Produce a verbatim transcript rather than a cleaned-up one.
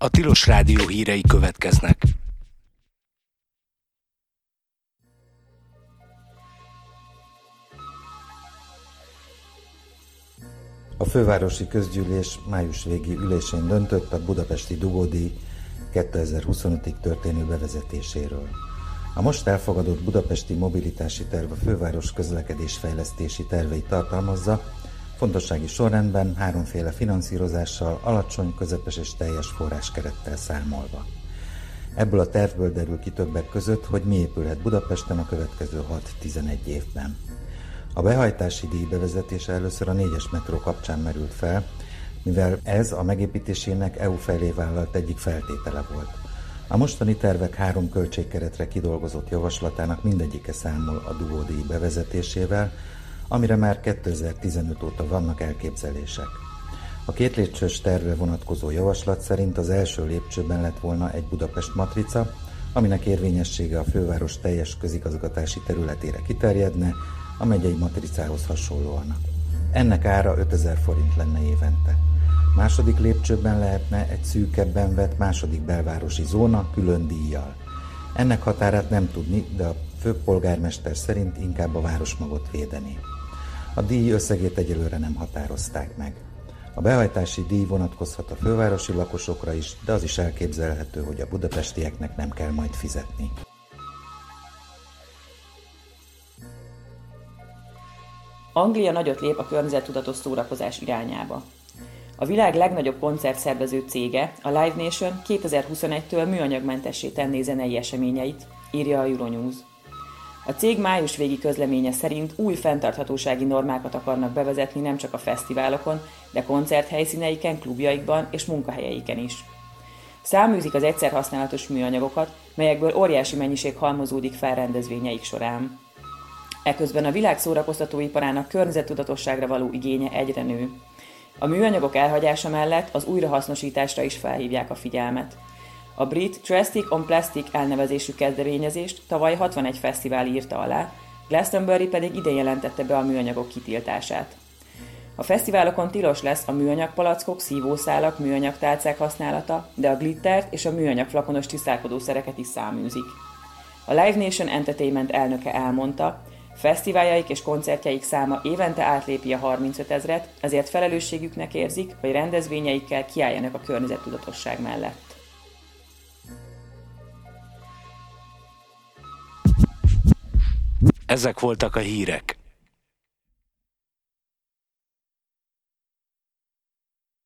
A Tilos Rádió hírei következnek. A fővárosi közgyűlés május végi ülésén döntött a budapesti dugódíj kétezer-huszonötig történő bevezetéséről. A most elfogadott budapesti mobilitási terv a főváros közlekedésfejlesztési terveit tartalmazza, fontossági sorrendben háromféle finanszírozással, alacsony, közepes és teljes forráskerettel számolva. Ebből a tervből derül ki többek között, hogy mi épülhet Budapesten a következő hat-tizenegy évben. A behajtási díj bevezetése először a négyes metró kapcsán merült fel, mivel ez a megépítésének é u felé vállalt egyik feltétele volt. A mostani tervek három költségkeretre kidolgozott javaslatának mindegyike számol a dugódíj bevezetésével, amire már kétezer-tizenöt óta vannak elképzelések. A két lépcsős tervre vonatkozó javaslat szerint az első lépcsőben lett volna egy Budapest matrica, aminek érvényessége a főváros teljes közigazgatási területére kiterjedne, a megyei matricához hasonlóan. Ennek ára ötezer forint lenne évente. Második lépcsőben lehetne egy szűkebben vett második belvárosi zóna külön díjjal. Ennek határát nem tudni, de a főpolgármester szerint inkább a városmagot védené. A díj összegét egyelőre nem határozták meg. A behajtási díj vonatkozhat a fővárosi lakosokra is, de az is elképzelhető, hogy a budapestieknek nem kell majd fizetni. Anglia nagyot lép a környezettudatos szórakozás irányába. A világ legnagyobb koncertszervező cége, a Live Nation kétezer-huszonegytől műanyagmentessé tenné zenei eseményeit, írja a Euronews. A cég május végi közleménye szerint új fenntarthatósági normákat akarnak bevezetni nem csak a fesztiválokon, de koncerthelyszíneiken, klubjaikban és munkahelyeiken is. Száműzik az egyszerhasználatos műanyagokat, melyekből óriási mennyiség halmozódik fel rendezvényeik során. Eközben a világ szórakoztatóiparának környezettudatosságra való igénye egyre nő. A műanyagok elhagyása mellett az újrahasznosításra is felhívják a figyelmet. A brit Plastic on Plastic elnevezésű kezdeményezést tavaly hatvanegy fesztivál írta alá, Glastonbury pedig idén jelentette be a műanyagok kitiltását. A fesztiválokon tilos lesz a műanyagpalackok, szívószálak, műanyagtálcák használata, de a glittert és a műanyag flakonos tisztálkodószereket is száműzik. A Live Nation Entertainment elnöke elmondta, fesztiváljaik és koncertjeik száma évente átlépi a harmincötezret, ezért felelősségüknek érzik, hogy rendezvényeikkel kiálljanak a környezettudatosság mellett. Ezek voltak a hírek.